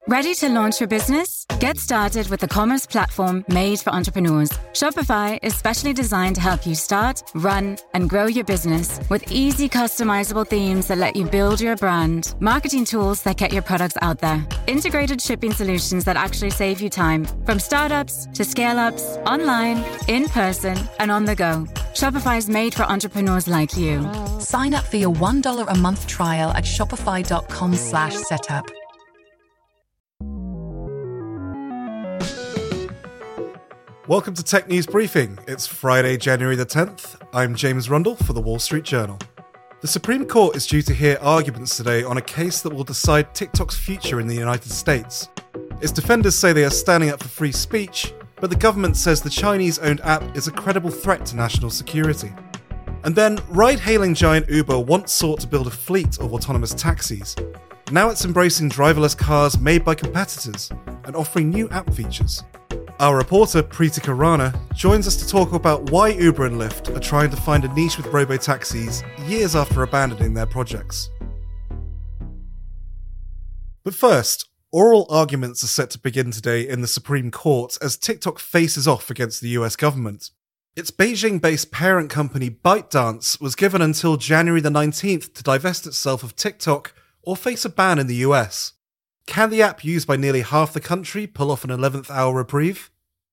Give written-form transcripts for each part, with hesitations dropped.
Ready to launch your business? Get started with the commerce platform made for entrepreneurs. Shopify is specially designed to help you start, run, and grow your business with easy customizable themes that let you build your brand, marketing tools that get your products out there, integrated shipping solutions that actually save you time, from startups to scale-ups, online, in person, and on the go. Shopify is made for entrepreneurs like you. Sign up for your $1 a month trial at shopify.com/setup. Welcome to Tech News Briefing. It's Friday, January the 10th. I'm James Rundle for the Wall Street Journal. The Supreme Court is due to hear arguments today on a case that will decide TikTok's future in the United States. Its defenders say they are standing up for free speech, but the government says the Chinese-owned app is a credible threat to national security. And then, ride-hailing giant Uber once sought to build a fleet of autonomous taxis. Now it's embracing driverless cars made by competitors and offering new app features. Our reporter, Preetika Rana, joins us to talk about why Uber and Lyft are trying to find a niche with robo-taxis years after abandoning their projects. But first, oral arguments are set to begin today in the Supreme Court as TikTok faces off against the US government. Its Beijing-based parent company ByteDance was given until January the 19th to divest itself of TikTok or face a ban in the US. Can the app used by nearly half the country pull off an 11th hour reprieve?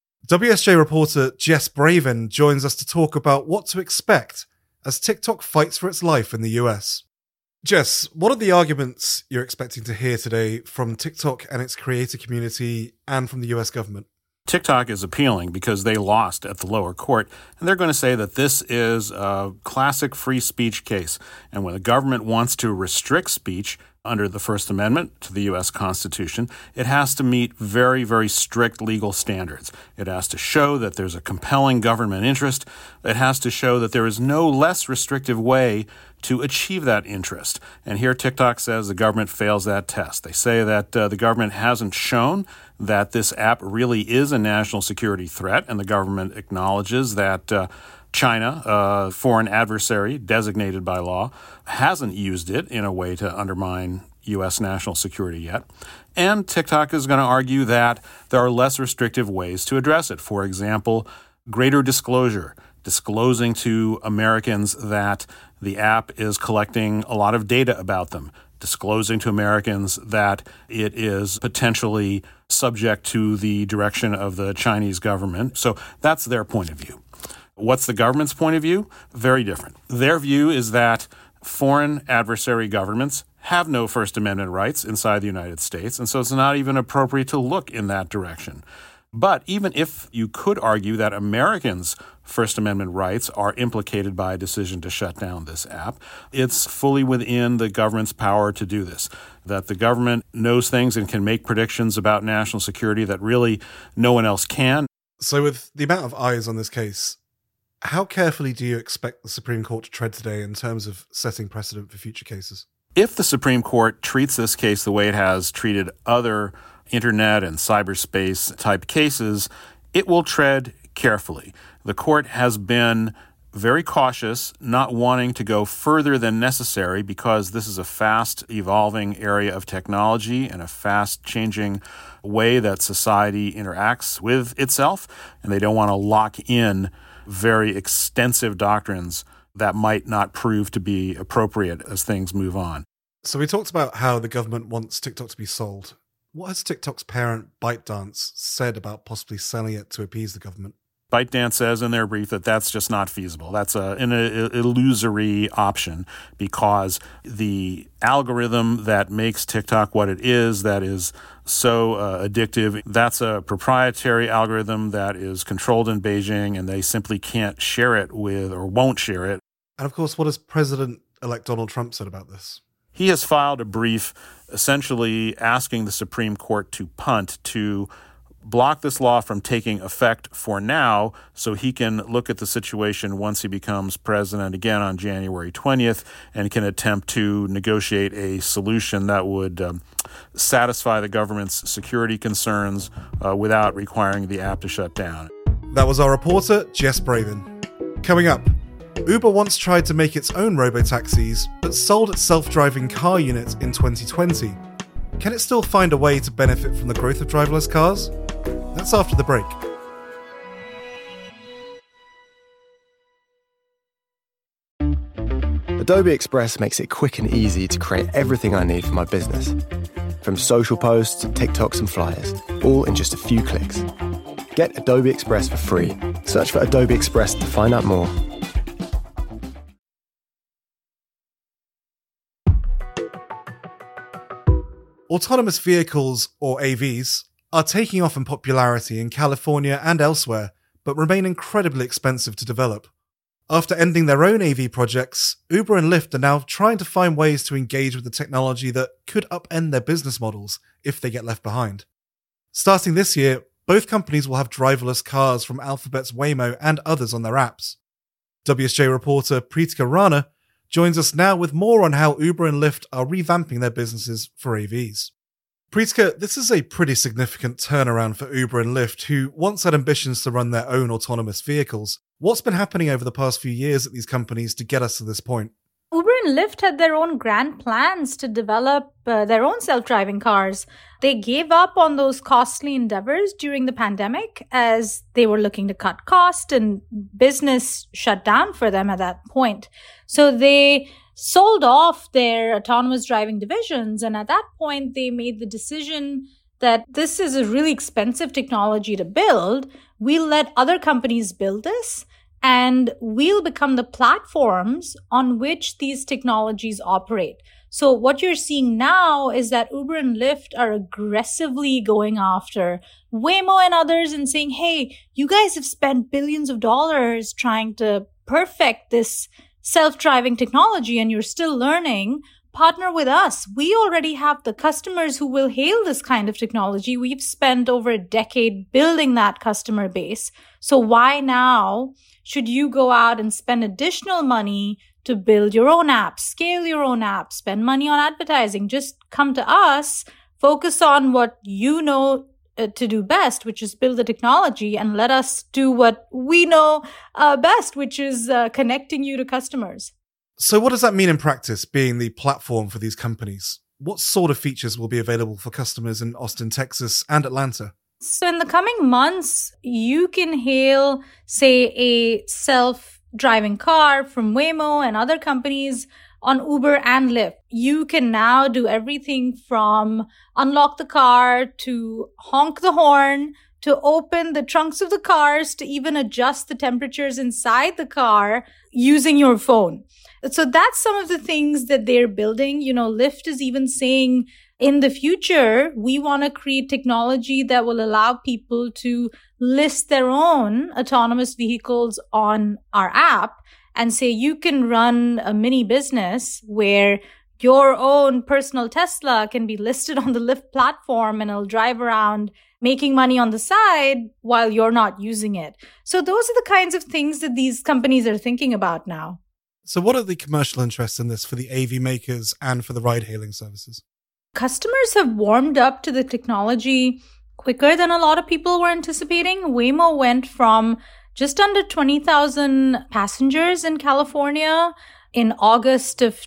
WSJ reporter Jess Bravin joins us to talk about what to expect as TikTok fights for its life in the US. Jess, what are the arguments you're expecting to hear today from TikTok and its creator community and from the US government? TikTok is appealing because they lost at the lower court, and they're going to say that this is a classic free speech case. And when the government wants to restrict speech under the First Amendment to the U.S. Constitution, it has to meet very, very strict legal standards. It has to show that there's a compelling government interest. It has to show that there is no less restrictive way to achieve that interest. And here TikTok says the government fails that test. They say that the government hasn't shown that this app really is a national security threat, and the government acknowledges that China, a foreign adversary designated by law, hasn't used it in a way to undermine U.S. national security yet. And TikTok is going to argue that there are less restrictive ways to address it. For example, greater disclosure, disclosing to Americans that the app is collecting a lot of data about them, disclosing to Americans that it is potentially subject to the direction of the Chinese government. So that's their point of view. What's the government's point of view? Very different. Their view is that foreign adversary governments have no First Amendment rights inside the United States, and so it's not even appropriate to look in that direction. But even if you could argue that Americans' First Amendment rights are implicated by a decision to shut down this app, it's fully within the government's power to do this. That the government knows things and can make predictions about national security that really no one else can. So with the amount of eyes on this case, how carefully do you expect the Supreme Court to tread today in terms of setting precedent for future cases? If the Supreme Court treats this case the way it has treated other internet and cyberspace type cases, it will tread carefully. The court has been very cautious, not wanting to go further than necessary because this is a fast evolving area of technology and a fast changing way that society interacts with itself, and they don't want to lock in very extensive doctrines that might not prove to be appropriate as things move on. So we talked about how the government wants TikTok to be sold. What has TikTok's parent, ByteDance, said about possibly selling it to appease the government? ByteDance says in their brief that that's just not feasible. That's an illusory option because the algorithm that makes TikTok what it is, that is so addictive, that's a proprietary algorithm that is controlled in Beijing, and they simply can't share it with or won't share it. And of course, what has President-elect Donald Trump said about this? He has filed a brief essentially asking the Supreme Court to punt, to block this law from taking effect for now so he can look at the situation once he becomes president again on January 20th and can attempt to negotiate a solution that would satisfy the government's security concerns without requiring the app to shut down. That was our reporter, Jess Bravin. Coming up, Uber once tried to make its own robotaxis, but sold its self-driving car unit in 2020. can it still find a way to benefit from the growth of driverless cars? That's after the break. Adobe Express makes it quick and easy to create everything I need for my business. From social posts to TikToks and flyers, all in just a few clicks. Get Adobe Express for free. Search for Adobe Express to find out more. Autonomous vehicles, or AVs, are taking off in popularity in California and elsewhere, but remain incredibly expensive to develop. After ending their own AV projects, Uber and Lyft are now trying to find ways to engage with the technology that could upend their business models if they get left behind. Starting this year, both companies will have driverless cars from Alphabet's Waymo and others on their apps. WSJ reporter Preetika Rana joins us now with more on how Uber and Lyft are revamping their businesses for AVs. Preetika, this is a pretty significant turnaround for Uber and Lyft, who once had ambitions to run their own autonomous vehicles. What's been happening over the past few years at these companies to get us to this point? Uber and Lyft had their own grand plans to develop their own self-driving cars. They gave up on those costly endeavors during the pandemic as they were looking to cut costs and business shut down for them at that point. So they sold off their autonomous driving divisions. And at that point, they made the decision that this is a really expensive technology to build. We'll let other companies build this, and we'll become the platforms on which these technologies operate. So what you're seeing now is that Uber and Lyft are aggressively going after Waymo and others and saying, hey, you guys have spent billions of dollars trying to perfect this self-driving technology and you're still learning. Partner with us. We already have the customers who will hail this kind of technology. We've spent over a decade building that customer base. So why now should you go out and spend additional money to build your own app, scale your own app, spend money on advertising? Just come to us, focus on what you know to do best, which is build the technology, and let us do what we know best, which is connecting you to customers. So what does that mean in practice, being the platform for these companies? What sort of features will be available for customers in Austin, Texas and Atlanta? So in the coming months, you can hail, say, a self-driving car from Waymo and other companies on Uber and Lyft. You can now do everything from unlock the car to honk the horn, to open the trunks of the cars, to even adjust the temperatures inside the car using your phone. So that's some of the things that they're building. You know, Lyft is even saying in the future, we want to create technology that will allow people to list their own autonomous vehicles on our app and say you can run a mini business where your own personal Tesla can be listed on the Lyft platform and it'll drive around making money on the side while you're not using it. So those are the kinds of things that these companies are thinking about now. So what are the commercial interests in this for the AV makers and for the ride-hailing services? Customers have warmed up to the technology quicker than a lot of people were anticipating. Waymo went from just under 20,000 passengers in California in August of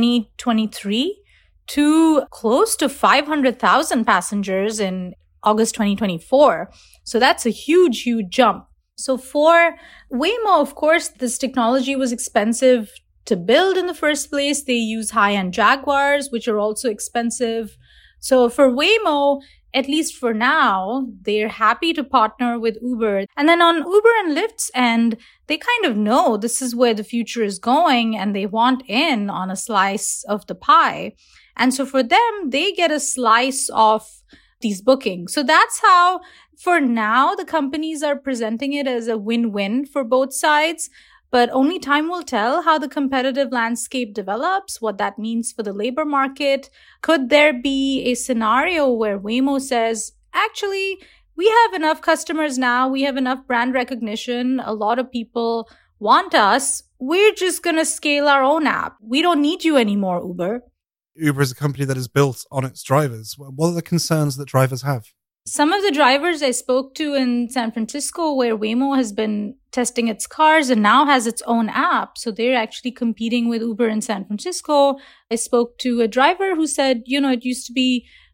2023 to close to 500,000 passengers in August 2024. So that's a huge, huge jump. So for Waymo, of course, this technology was expensive to build in the first place. They use high-end Jaguars, which are also expensive. So for Waymo, at least for now, they're happy to partner with Uber. And then on Uber and Lyft's end, they kind of know this is where the future is going and they want in on a slice of the pie. And so for them, they get a slice of these bookings. So that's how, for now, the companies are presenting it as a win-win for both sides. But only time will tell how the competitive landscape develops, what that means for the labor market. Could there be a scenario where Waymo says, actually, we have enough customers now, we have enough brand recognition, a lot of people want us, we're just going to scale our own app. We don't need you anymore, Uber. Uber is a company that is built on its drivers. What are the concerns that drivers have? Some of the drivers I spoke to in San Francisco, where Waymo has been testing its cars and now has its own app, so they're actually competing with Uber in San Francisco. I spoke to a driver who said, it used to be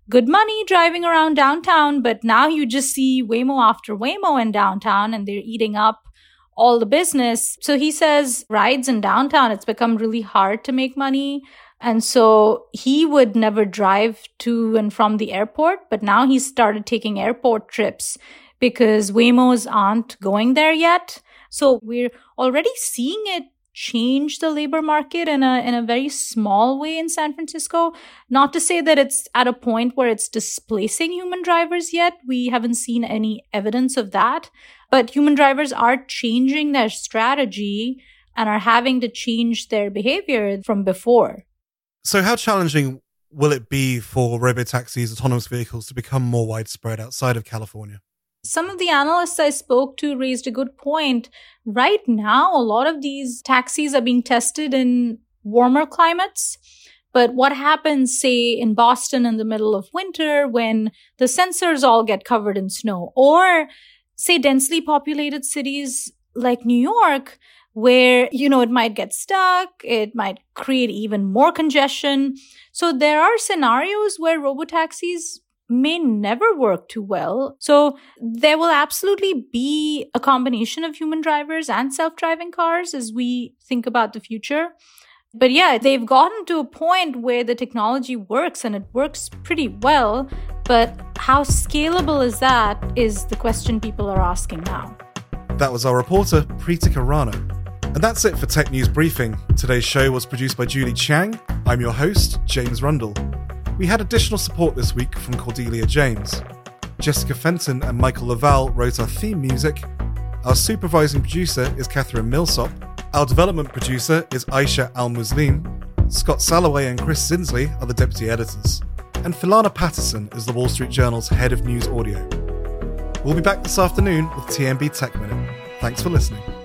good money driving around downtown, but now you just see Waymo after Waymo in downtown and they're eating up all the business. So he says rides in downtown, it's become really hard to make money. And so he would never drive to and from the airport, but now he's started taking airport trips because Waymos aren't going there yet. So we're already seeing it change the labor market in a very small way in San Francisco. Not to say that it's at a point where it's displacing human drivers yet. We haven't seen any evidence of that. But human drivers are changing their strategy and are having to change their behavior from before. So how challenging will it be for robotaxis, autonomous vehicles, to become more widespread outside of California? Some of the analysts I spoke to raised a good point. Right now, a lot of these taxis are being tested in warmer climates. But what happens, say, in Boston in the middle of winter when the sensors all get covered in snow? Or, say, densely populated cities like New York, where, it might get stuck, it might create even more congestion. So there are scenarios where robotaxis may never work too well. So there will absolutely be a combination of human drivers and self-driving cars as we think about the future. But yeah, they've gotten to a point where the technology works and it works pretty well. But how scalable is that is the question people are asking now. That was our reporter, Preetika Rana. And that's it for Tech News Briefing. Today's show was produced by Julie Chiang. I'm your host, James Rundle. We had additional support this week from Cordelia James. Jessica Fenton and Michael Laval wrote our theme music. Our supervising producer is Catherine Millsop. Our development producer is Aisha Al-Muslim. Scott Salloway and Chris Zinsley are the deputy editors. And Philana Patterson is the Wall Street Journal's head of news audio. We'll be back this afternoon with TNB Tech Minute. Thanks for listening.